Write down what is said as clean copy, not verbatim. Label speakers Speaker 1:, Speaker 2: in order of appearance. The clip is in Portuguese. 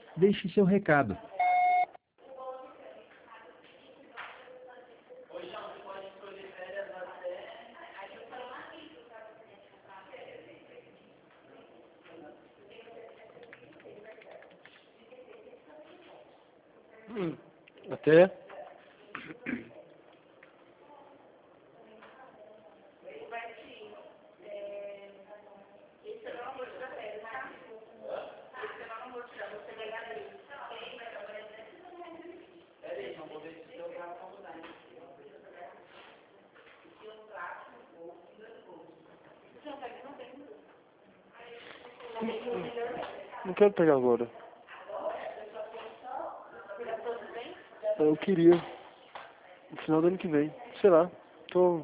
Speaker 1: Deixe seu recado.
Speaker 2: Até. Não quero pegar agora. Eu queria. No final do ano que vem. Sei lá. Tô.